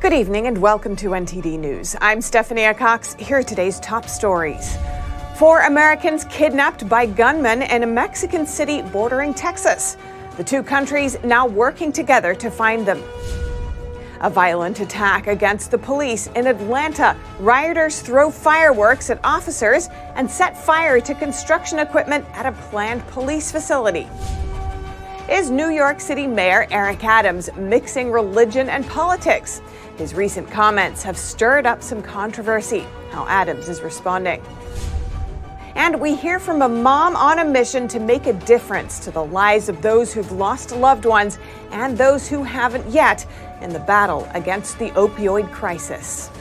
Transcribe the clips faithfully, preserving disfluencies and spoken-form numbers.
Good evening and welcome to N T D News. I'm Stephanie Cox. Here are today's top stories. Four Americans kidnapped by gunmen in a Mexican city bordering Texas. The two countries now working together to find them. A violent attack against the police in Atlanta. Rioters throw fireworks at officers and set fire to construction equipment at a planned police facility. Is New York City Mayor Eric Adams mixing religion and politics? His recent comments have stirred up some controversy. How Adams is responding. And we hear from a mom on a mission to make a difference to the lives of those who've lost loved ones and those who haven't yet in the battle against the opioid crisis.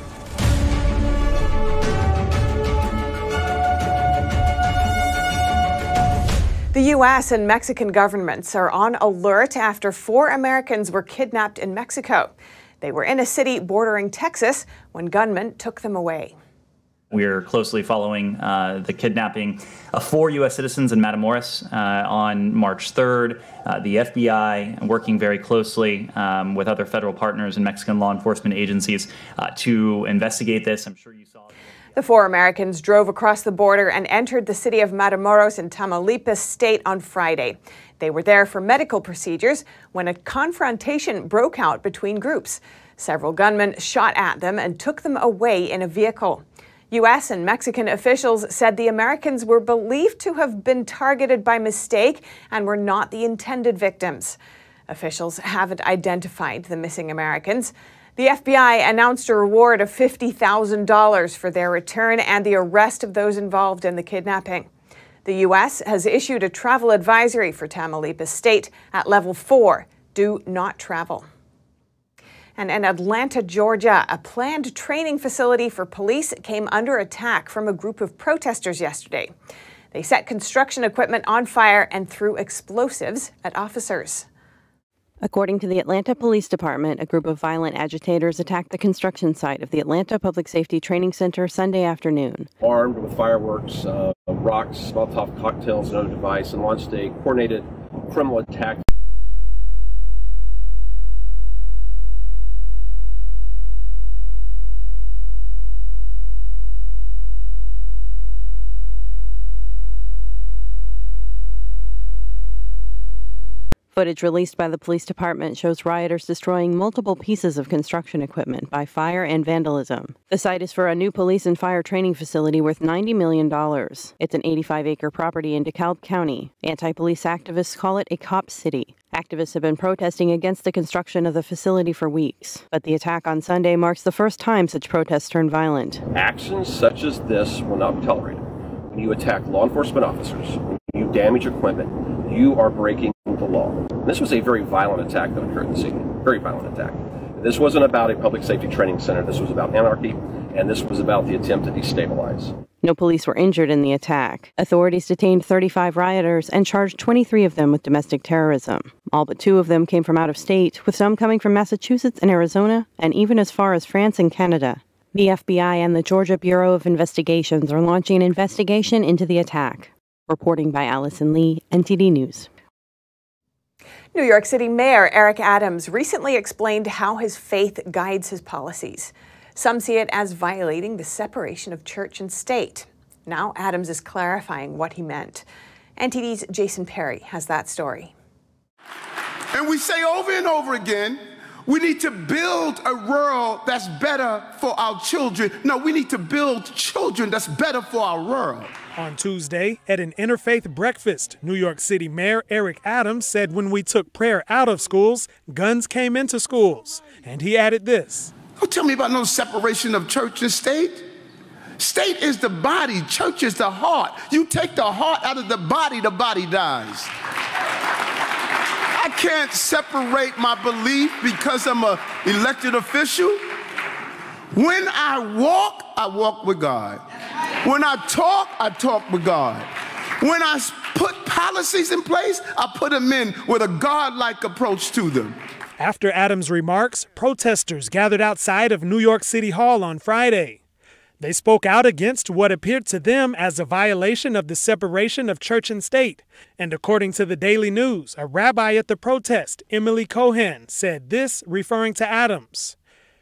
The U S and Mexican governments are on alert after four Americans were kidnapped in Mexico. They were in a city bordering Texas when gunmen took them away. We're closely following uh, the kidnapping of four U S citizens in Matamoros uh, on March third. Uh, the F B I working very closely um, with other federal partners and Mexican law enforcement agencies uh, to investigate this. I'm sure you saw. The four Americans drove across the border and entered the city of Matamoros in Tamaulipas state on Friday. They were there for medical procedures when a confrontation broke out between groups. Several gunmen shot at them and took them away in a vehicle. U S and Mexican officials said the Americans were believed to have been targeted by mistake and were not the intended victims. Officials haven't identified the missing Americans. The F B I announced a reward of fifty thousand dollars for their return and the arrest of those involved in the kidnapping. The U S has issued a travel advisory for Tamaulipas State at level four, do not travel. And in Atlanta, Georgia, a planned training facility for police came under attack from a group of protesters yesterday. They set construction equipment on fire and threw explosives at officers. According to the Atlanta Police Department, a group of violent agitators attacked the construction site of the Atlanta Public Safety Training Center Sunday afternoon. Armed with fireworks, uh, rocks, Molotov cocktails, and other device, and launched a coordinated criminal attack. Footage released by the police department shows rioters destroying multiple pieces of construction equipment by fire and vandalism. The site is for a new police and fire training facility worth ninety million dollars. It's an eighty-five acre property in DeKalb County. Anti-police activists call it a cop city. Activists have been protesting against the construction of the facility for weeks. But the attack on Sunday marks the first time such protests turn violent. Actions such as this will not be tolerated. When you attack law enforcement officers, when you damage equipment, you are breaking the law. This was a very violent attack that occurred this evening. Very violent attack. This wasn't about a public safety training center. This was about anarchy, and this was about the attempt to destabilize. No police were injured in the attack. Authorities detained thirty-five rioters and charged twenty-three of them with domestic terrorism. All but two of them came from out of state, with some coming from Massachusetts and Arizona, and even as far as France and Canada. The F B I and the Georgia Bureau of Investigations are launching an investigation into the attack. Reporting by Allison Lee, N T D News. New York City Mayor Eric Adams recently explained how his faith guides his policies. Some see it as violating the separation of church and state. Now Adams is clarifying what he meant. N T D's Jason Perry has that story. And we say over and over again, we need to build a world that's better for our children. No, we need to build children that's better for our world. On Tuesday, at an interfaith breakfast, New York City Mayor Eric Adams said when we took prayer out of schools, guns came into schools. And he added this. Don't tell me about no separation of church and state. State is the body, church is the heart. You take the heart out of the body, the body dies. I can't separate my belief because I'm an elected official. When I walk, I walk with God. When I talk, I talk with God. When I put policies in place, I put them in with a God-like approach to them. After Adams' remarks, protesters gathered outside of New York City Hall on Friday. They spoke out against what appeared to them as a violation of the separation of church and state. And according to the Daily News, a rabbi at the protest, Emily Cohen, said this, referring to Adams.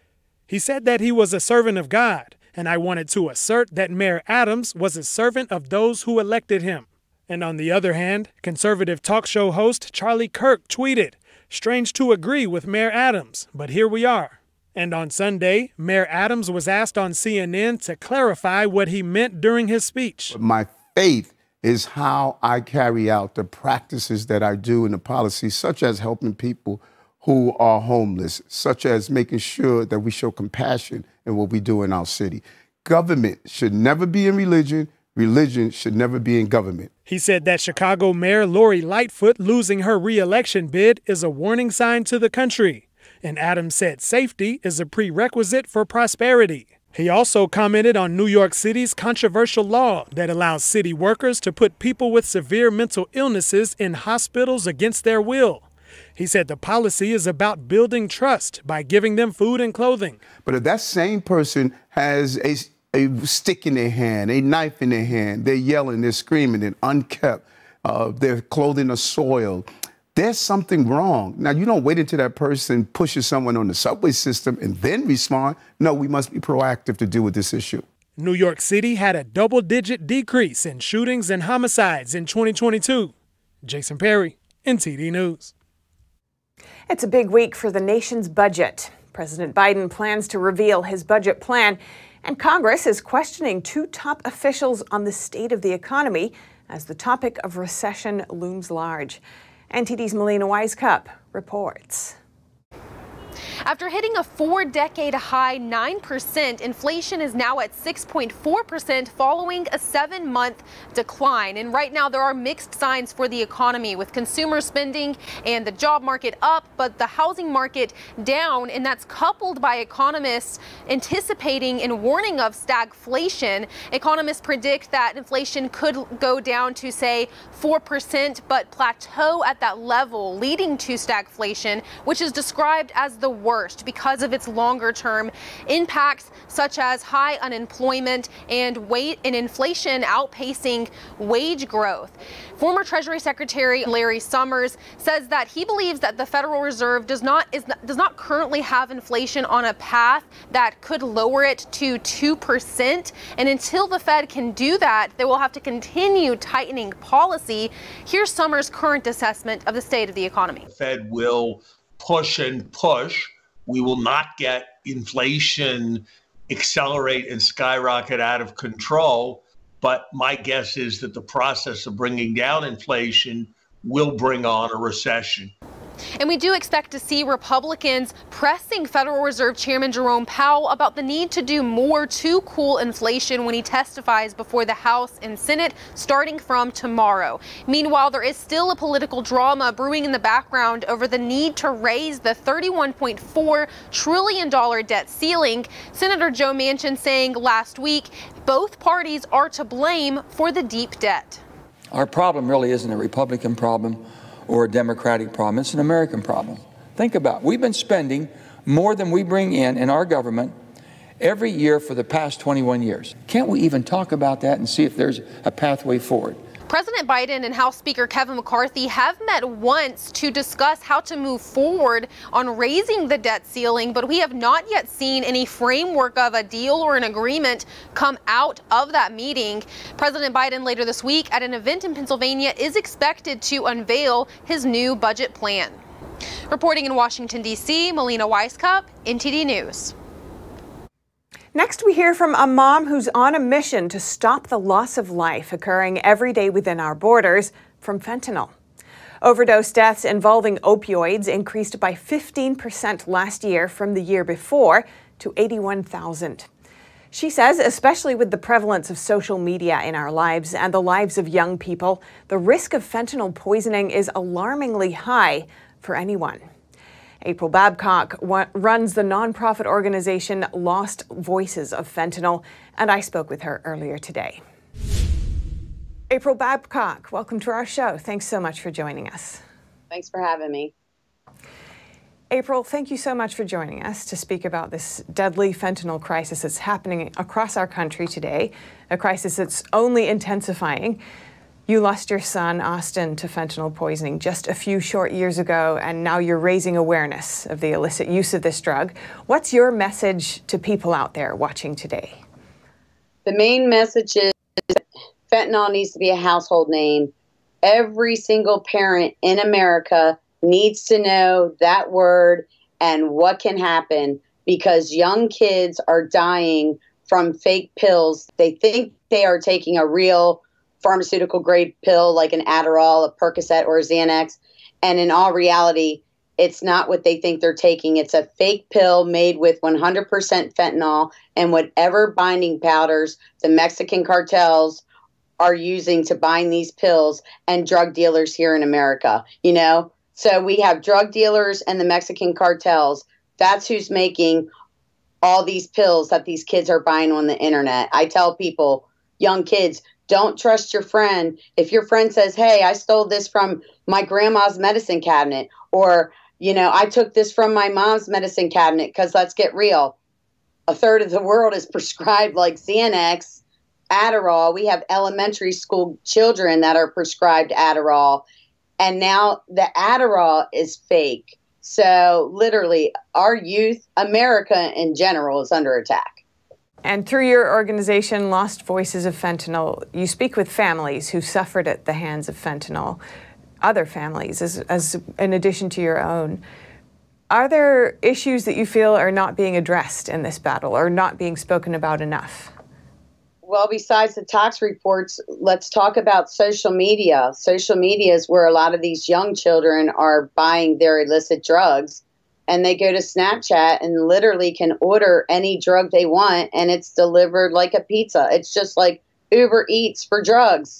He said that he was a servant of God, and I wanted to assert that Mayor Adams was a servant of those who elected him. And on the other hand, conservative talk show host Charlie Kirk tweeted, "Strange to agree with Mayor Adams, but here we are." And on Sunday, Mayor Adams was asked on C N N to clarify what he meant during his speech. My faith is how I carry out the practices that I do in the policies, such as helping people who are homeless, such as making sure that we show compassion in what we do in our city. Government should never be in religion. Religion should never be in government. He said that Chicago Mayor Lori Lightfoot losing her re-election bid is a warning sign to the country. And Adams said safety is a prerequisite for prosperity. He also commented on New York City's controversial law that allows city workers to put people with severe mental illnesses in hospitals against their will. He said the policy is about building trust by giving them food and clothing. But if that same person has a, a stick in their hand, a knife in their hand, they're yelling, they're screaming, they're unkept, uh, their clothing is soiled, there's something wrong. Now, you don't wait until that person pushes someone on the subway system and then respond. No, we must be proactive to deal with this issue. New York City had a double-digit decrease in shootings and homicides in twenty twenty-two. Jason Perry, N T D News. It's a big week for the nation's budget. President Biden plans to reveal his budget plan, and Congress is questioning two top officials on the state of the economy as the topic of recession looms large. N T D's Melina Wisecup reports. After hitting a four-decade high nine percent, inflation is now at six point four percent following a seven-month decline. And right now there are mixed signs for the economy, with consumer spending and the job market up, but the housing market down. And that's coupled by economists anticipating and warning of stagflation. Economists predict that inflation could go down to, say, four percent, but plateau at that level, leading to stagflation, which is described as the worst because of its longer term impacts, such as high unemployment and wage and inflation outpacing wage growth. Former Treasury Secretary Larry Summers says that he believes that the Federal Reserve does not is does not currently have inflation on a path that could lower it to two percent, and until the Fed can do that, they will have to continue tightening policy. Here's Summers' current assessment of the state of the economy. The Fed will push and push. We will not get inflation accelerate and skyrocket out of control. But my guess is that the process of bringing down inflation will bring on a recession. And we do expect to see Republicans pressing Federal Reserve Chairman Jerome Powell about the need to do more to cool inflation when he testifies before the House and Senate starting from tomorrow. Meanwhile, there is still a political drama brewing in the background over the need to raise the thirty-one point four trillion dollars debt ceiling. Senator Joe Manchin saying last week both parties are to blame for the deep debt. Our problem really isn't a Republican problem or a Democratic problem. It's an American problem. Think about it. We've been spending more than we bring in in our government every year for the past twenty-one years. Can't we even talk about that and see if there's a pathway forward? President Biden and House Speaker Kevin McCarthy have met once to discuss how to move forward on raising the debt ceiling, but we have not yet seen any framework of a deal or an agreement come out of that meeting. President Biden later this week at an event in Pennsylvania is expected to unveil his new budget plan. Reporting in Washington, D C, Melina Wisecup, N T D News. Next, we hear from a mom who's on a mission to stop the loss of life occurring every day within our borders from fentanyl. Overdose deaths involving opioids increased by fifteen percent last year from the year before to eighty-one thousand. She says, especially with the prevalence of social media in our lives and the lives of young people, the risk of fentanyl poisoning is alarmingly high for anyone. April Babcock runs the nonprofit organization Lost Voices of Fentanyl, and I spoke with her earlier today. April Babcock, welcome to our show. Thanks so much for joining us. Thanks for having me. April, thank you so much for joining us to speak about this deadly fentanyl crisis that's happening across our country today, a crisis that's only intensifying. You lost your son, Austin, to fentanyl poisoning just a few short years ago, and now you're raising awareness of the illicit use of this drug. What's your message to people out there watching today? The main message is fentanyl needs to be a household name. Every single parent in America needs to know that word and what can happen, because young kids are dying from fake pills. They think they are taking a real pharmaceutical grade pill like an Adderall, a Percocet, or a Xanax. And in all reality, it's not what they think they're taking. It's a fake pill made with one hundred percent fentanyl and whatever binding powders the Mexican cartels are using to bind these pills, and drug dealers here in America, you know? So we have drug dealers and the Mexican cartels. That's who's making all these pills that these kids are buying on the internet. I tell people, young kids, don't trust your friend. If your friend says, hey, I stole this from my grandma's medicine cabinet, or, you know, I took this from my mom's medicine cabinet, because let's get real. A third of the world is prescribed like Xanax, Adderall. We have elementary school children that are prescribed Adderall. And now the Adderall is fake. So literally, our youth, America in general, is under attack. And through your organization, Lost Voices of Fentanyl, you speak with families who suffered at the hands of fentanyl, other families, as, as in addition to your own. Are there issues that you feel are not being addressed in this battle, or not being spoken about enough? Well, besides the tox reports, let's talk about social media. Social media is where a lot of these young children are buying their illicit drugs. And they go to Snapchat and literally can order any drug they want, and it's delivered like a pizza. It's just like Uber Eats for drugs.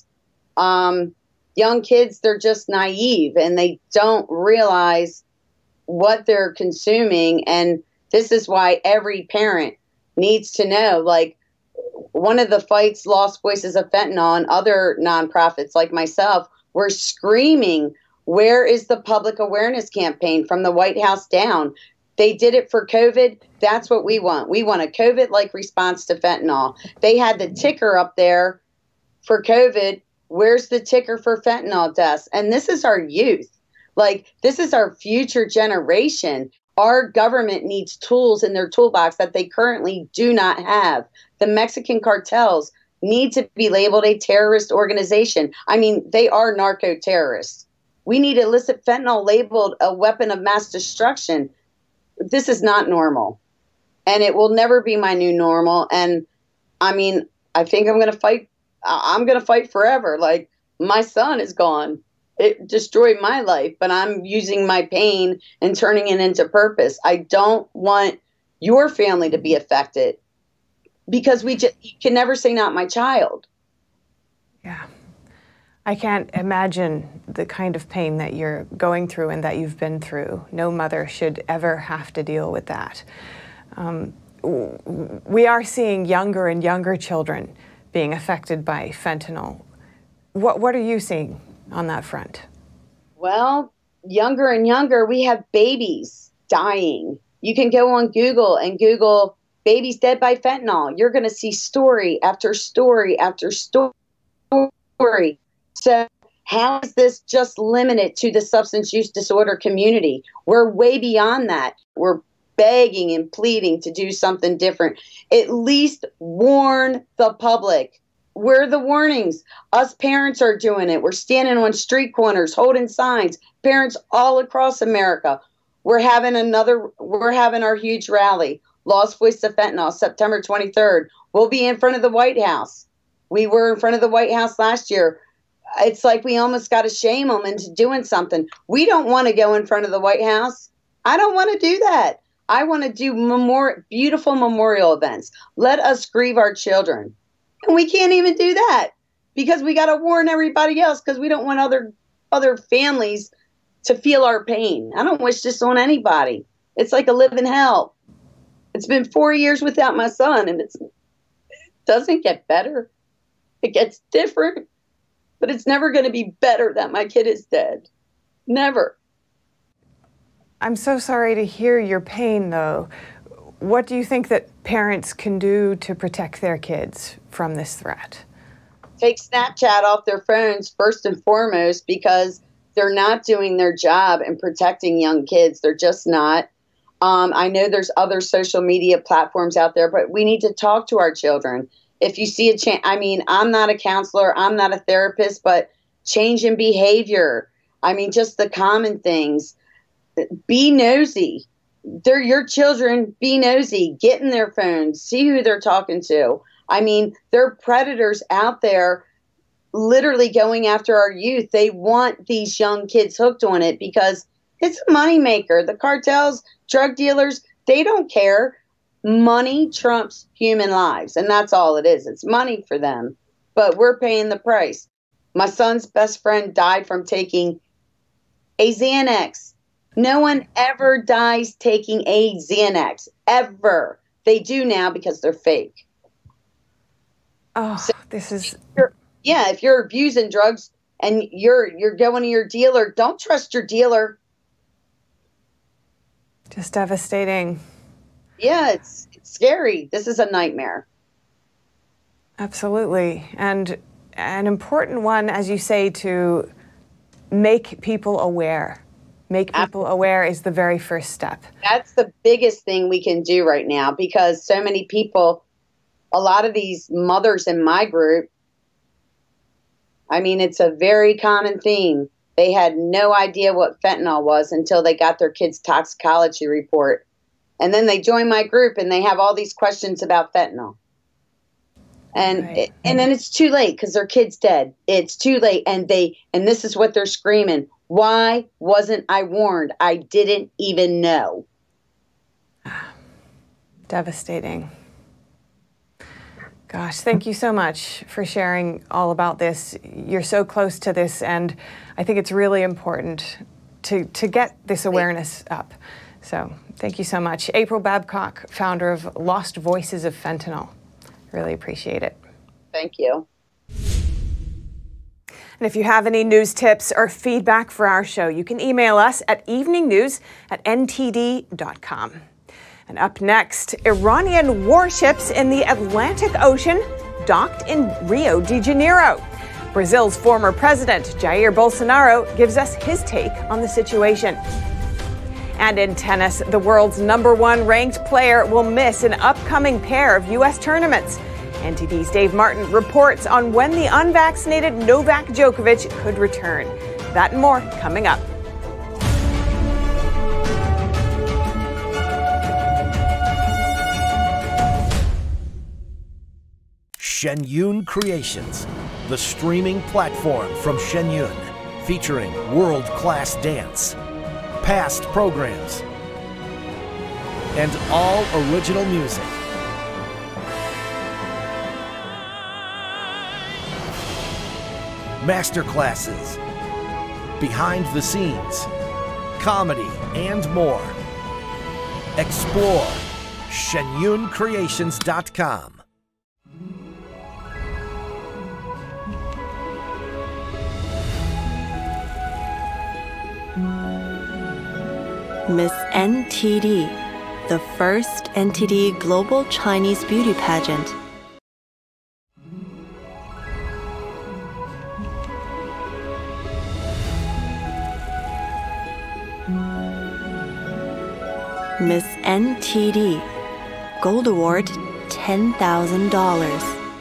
Um, young kids, they're just naive, and they don't realize what they're consuming. And this is why every parent needs to know, like, one of the fights Lost Voices of Fentanyl and other nonprofits like myself were screaming, where is the public awareness campaign from the White House down? They did it for COVID. That's what we want. We want a COVID-like response to fentanyl. They had the ticker up there for COVID. Where's the ticker for fentanyl deaths? And this is our youth. Like, this is our future generation. Our government needs tools in their toolbox that they currently do not have. The Mexican cartels need to be labeled a terrorist organization. I mean, they are narco-terrorists. We need illicit fentanyl labeled a weapon of mass destruction. This is not normal. And it will never be my new normal. And I mean, I think I'm going to fight. I'm going to fight forever. Like, my son is gone. It destroyed my life, but I'm using my pain and turning it into purpose. I don't want your family to be affected, because we just, you can never say not my child. Yeah. I can't imagine the kind of pain that you're going through and that you've been through. No mother should ever have to deal with that. Um, we are seeing younger and younger children being affected by fentanyl. What, what are you seeing on that front? Well, younger and younger, we have babies dying. You can go on Google and Google babies dead by fentanyl. You're going to see story after story after story. So how is this just limited to the substance use disorder community? We're way beyond that. We're begging and pleading to do something different. At least warn the public. Where are the warnings? Us parents are doing it. We're standing on street corners, holding signs. Parents all across America. We're having another, we're having our huge rally, Lost Voices of Fentanyl, September twenty-third. We'll be in front of the White House. We were in front of the White House last year. It's like we almost got to shame them into doing something. We don't want to go in front of the White House. I don't want to do that. I want to do memori- beautiful memorial events. Let us grieve our children. And we can't even do that because we got to warn everybody else, because we don't want other other families to feel our pain. I don't wish this on anybody. It's like a living hell. It's been four years without my son, and it's, it doesn't get better. It gets different. But it's never going to be better that my kid is dead. Never. I'm so sorry to hear your pain, though. What do you think that parents can do to protect their kids from this threat? take Snapchat off their phones first and foremost, because they're not doing their job in protecting young kids. They're just not. Um, I know there's other social media platforms out there, but we need to talk to our children. If you see a change, I mean, I'm not a counselor, I'm not a therapist, but change in behavior. I mean, just the common things. Be nosy. They're your children. Be nosy. Get in their phones. See who they're talking to. I mean, there are predators out there literally going after our youth. They want these young kids hooked on it because it's a moneymaker. The cartels, drug dealers, they don't care. Money trumps human lives, and that's all it is. It's money for them, but we're paying the price. My son's best friend died from taking a Xanax. No one ever dies taking a Xanax, ever. They do now because they're fake. Oh, so this is... Yeah, if you're abusing drugs and you're you're going to your dealer, don't trust your dealer. Just devastating. Yeah, it's, it's scary. This is a nightmare. Absolutely. And an important one, as you say, to make people aware. Make people aware is the very first step. That's the biggest thing we can do right now, because so many people, a lot of these mothers in my group, I mean, it's a very common theme. They had no idea what fentanyl was until they got their kid's toxicology report. And then they join my group and they have all these questions about fentanyl. And right. and then it's too late because their kid's dead. It's too late. And they and this is what they're screaming. Why wasn't I warned? I didn't even know. Devastating. Gosh, thank you so much for sharing all about this. You're so close to this, and I think it's really important to, to get this awareness up. So thank you so much. April Babcock, founder of Lost Voices of Fentanyl. Really appreciate it. Thank you. And if you have any news tips or feedback for our show, you can email us at eveningnews at n t d dot com. And up next, Iranian warships in the Atlantic Ocean docked in Rio de Janeiro. Brazil's former president, Jair Bolsonaro, gives us his take on the situation. And in tennis, the world's number one ranked player will miss an upcoming pair of U S tournaments. N T D's Dave Martin reports on when the unvaccinated Novak Djokovic could return. That and more coming up. Shenyun Creations, the streaming platform from Shenyun, featuring world-class dance, past programs, and all original music. Masterclasses, behind the scenes, comedy, and more. Explore shenyun creations dot com. Miss N T D, the first N T D Global Chinese Beauty Pageant. Miss N T D, Gold Award, ten thousand dollars.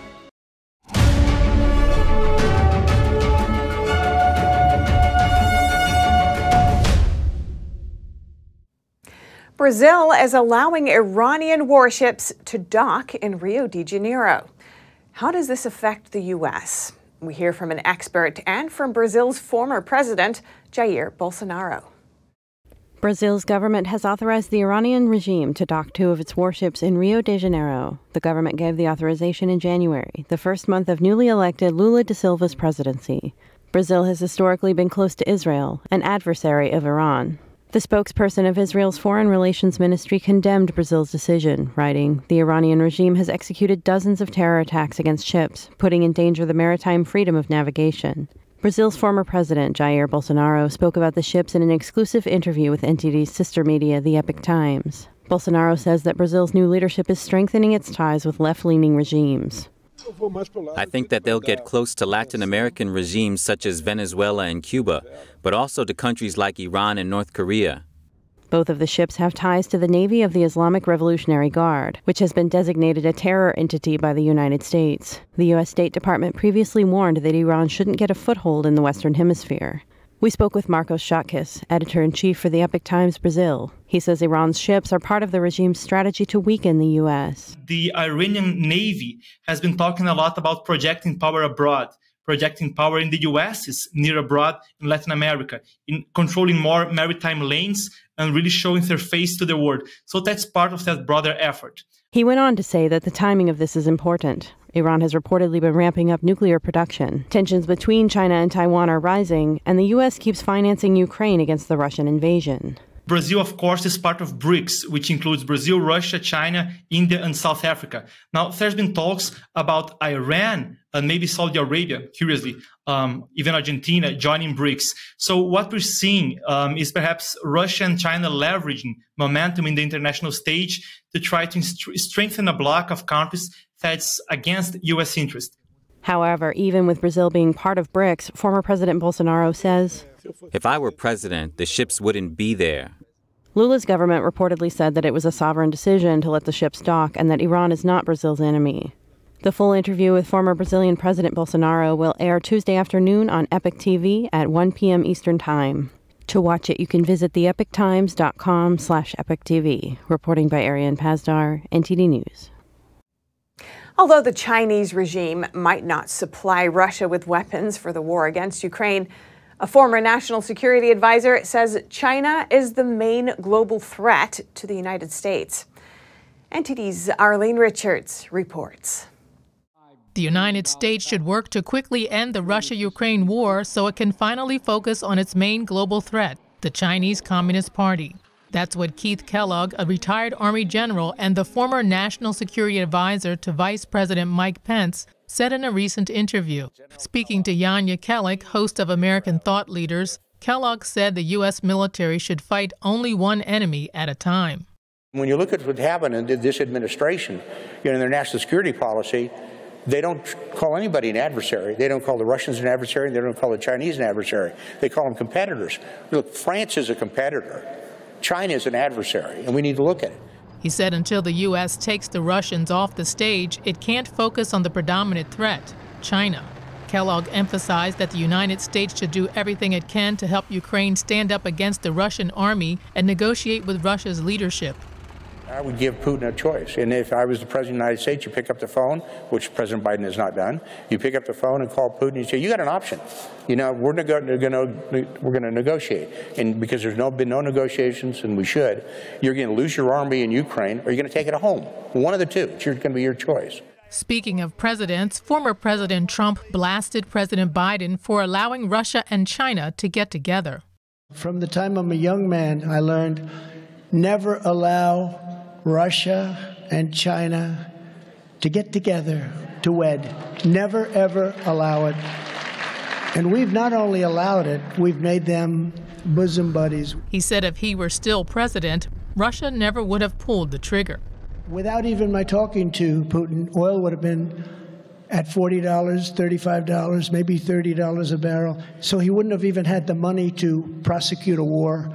Brazil is allowing Iranian warships to dock in Rio de Janeiro. How does this affect the U S? We hear from an expert and from Brazil's former president, Jair Bolsonaro. Brazil's government has authorized the Iranian regime to dock two of its warships in Rio de Janeiro. The government gave the authorization in January, the first month of newly elected Lula da Silva's presidency. Brazil has historically been close to Israel, an adversary of Iran. The spokesperson of Israel's Foreign Relations Ministry condemned Brazil's decision, writing, "The Iranian regime has executed dozens of terror attacks against ships, putting in danger the maritime freedom of navigation." Brazil's former president, Jair Bolsonaro, spoke about the ships in an exclusive interview with N T D's sister media, The Epoch Times. Bolsonaro says that Brazil's new leadership is strengthening its ties with left-leaning regimes. I think that they'll get close to Latin American regimes such as Venezuela and Cuba, but also to countries like Iran and North Korea. Both of the ships have ties to the Navy of the Islamic Revolutionary Guard, which has been designated a terror entity by the United States. The U S State Department previously warned that Iran shouldn't get a foothold in the Western Hemisphere. We spoke with Marcos Schatkes, editor-in-chief for the Epoch Times Brazil. He says Iran's ships are part of the regime's strategy to weaken the U S. The Iranian Navy has been talking a lot about projecting power abroad, projecting power in the U S, near abroad in Latin America, in controlling more maritime lanes and really showing their face to the world. So that's part of that broader effort. He went on to say that the timing of this is important. Iran has reportedly been ramping up nuclear production. Tensions between China and Taiwan are rising, and the U S keeps financing Ukraine against the Russian invasion. Brazil, of course, is part of BRICS, which includes Brazil, Russia, China, India, and South Africa. Now, there's been talks about Iran and maybe Saudi Arabia, curiously, um, even Argentina joining BRICS. So what we're seeing um, is perhaps Russia and China leveraging momentum in the international stage to try to st- strengthen a bloc of countries that's against U S interests. However, even with Brazil being part of BRICS, former President Bolsonaro says, "If I were president, the ships wouldn't be there." Lula's government reportedly said that it was a sovereign decision to let the ships dock and that Iran is not Brazil's enemy. The full interview with former Brazilian President Bolsonaro will air Tuesday afternoon on Epoch T V at one p.m. Eastern Time. To watch it, you can visit the epoch times dot com slash epoch T V. Reporting by Ariane Pazdar, N T D News. Although the Chinese regime might not supply Russia with weapons for the war against Ukraine, a former national security advisor says China is the main global threat to the United States. N T D's Arlene Richards reports. The United States should work to quickly end the Russia-Ukraine war so it can finally focus on its main global threat, the Chinese Communist Party. That's what Keith Kellogg, a retired Army general and the former national security advisor to Vice President Mike Pence, said in a recent interview. Speaking to Jan Jekielek, host of American Thought Leaders, Kellogg said the U S military should fight only one enemy at a time. When you look at what's happened in this administration, you know, in their national security policy, they don't call anybody an adversary. They don't call the Russians an adversary. They don't call the Chinese an adversary. They call them competitors. Look, France is a competitor. China is an adversary, and we need to look at it. He said until the U S takes the Russians off the stage, it can't focus on the predominant threat, China. Kellogg emphasized that the United States should do everything it can to help Ukraine stand up against the Russian army and negotiate with Russia's leadership. I would give Putin a choice. And if I was the President of the United States, you pick up the phone, which President Biden has not done. You pick up the phone and call Putin and say, you got an option. You know, we're going to we're going to negotiate. And because there's no, been no negotiations, and we should, you're going to lose your army in Ukraine, or you're going to take it home. One of the two. It's going to be your choice. Speaking of presidents, former President Trump blasted President Biden for allowing Russia and China to get together. From the time I'm a young man, I learned never allow Russia and China to get together, to wed. Never, ever allow it. And we've not only allowed it, we've made them bosom buddies. He said if he were still president, Russia never would have pulled the trigger. Without even my talking to Putin, oil would have been at forty dollars, thirty-five dollars, maybe thirty dollars a barrel. So he wouldn't have even had the money to prosecute a war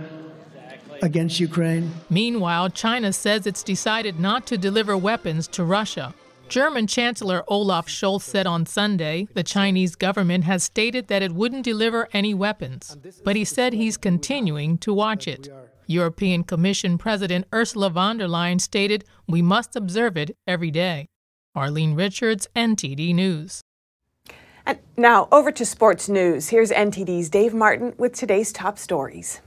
against Ukraine. Meanwhile, China says it's decided not to deliver weapons to Russia. German Chancellor Olaf Scholz said on Sunday the Chinese government has stated that it wouldn't deliver any weapons, but he said he's continuing to watch it. European Commission President Ursula von der Leyen stated we must observe it every day. Arlene Richards, N T D News. And now over to sports news. Here's N T D's Dave Martin with today's top stories.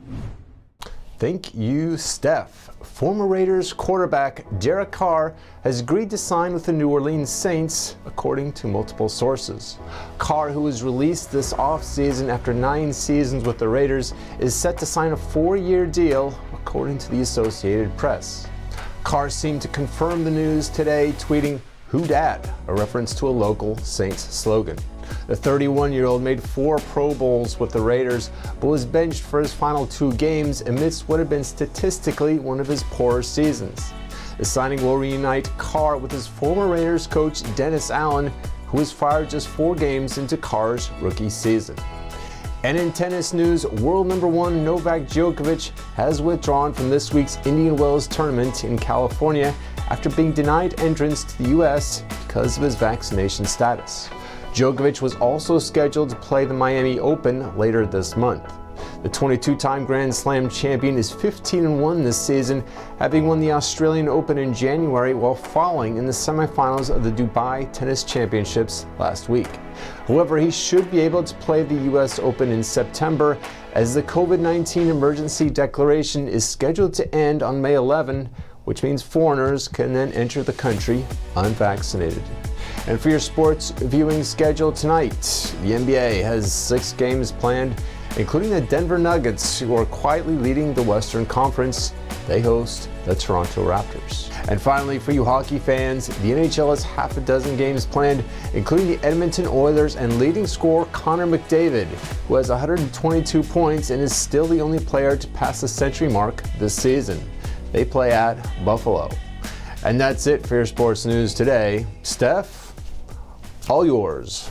Thank you, Steph. Former Raiders quarterback Derek Carr has agreed to sign with the New Orleans Saints, according to multiple sources. Carr, who was released this offseason after nine seasons with the Raiders, is set to sign a four-year deal, according to the Associated Press. Carr seemed to confirm the news today, tweeting, "Who dat?" a reference to a local Saints slogan. The thirty-one-year-old made four Pro Bowls with the Raiders, but was benched for his final two games amidst what had been statistically one of his poorer seasons. The signing will reunite Carr with his former Raiders coach Dennis Allen, who was fired just four games into Carr's rookie season. And in tennis news, world number one Novak Djokovic has withdrawn from this week's Indian Wells tournament in California after being denied entrance to the U S because of his vaccination status. Djokovic was also scheduled to play the Miami Open later this month. The twenty-two-time Grand Slam champion is fifteen and one this season, having won the Australian Open in January while falling in the semifinals of the Dubai Tennis Championships last week. However, he should be able to play the U S Open in September, as the COVID nineteen emergency declaration is scheduled to end on May eleventh, which means foreigners can then enter the country unvaccinated. And for your sports viewing schedule tonight, the N B A has six games planned, including the Denver Nuggets, who are quietly leading the Western Conference. They host the Toronto Raptors. And finally, for you hockey fans, the N H L has half a dozen games planned, including the Edmonton Oilers and leading scorer Connor McDavid, who has one hundred twenty-two points and is still the only player to pass the century mark this season. They play at Buffalo. And that's it for your sports news today. Steph, all yours.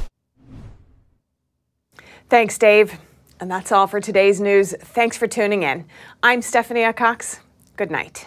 Thanks, Dave. And that's all for today's news. Thanks for tuning in. I'm Stephanie Cox. Good night.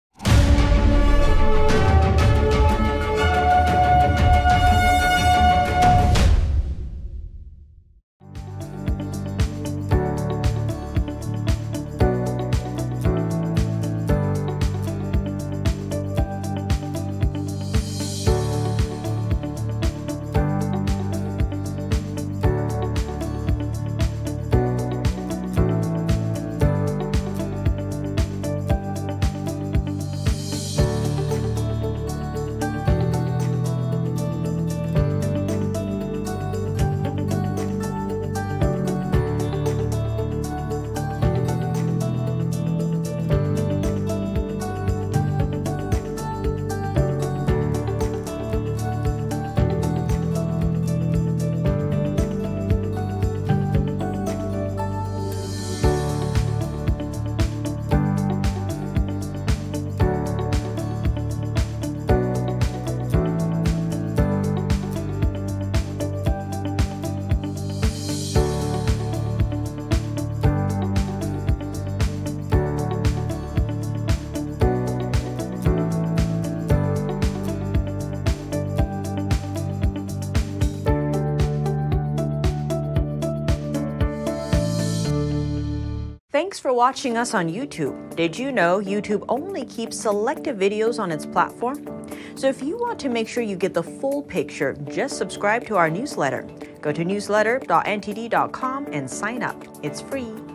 Thanks for watching us on YouTube. Did you know YouTube only keeps selected videos on its platform? So if you want to make sure you get the full picture, just subscribe to our newsletter. Go to newsletter dot n t d dot com and sign up. It's free.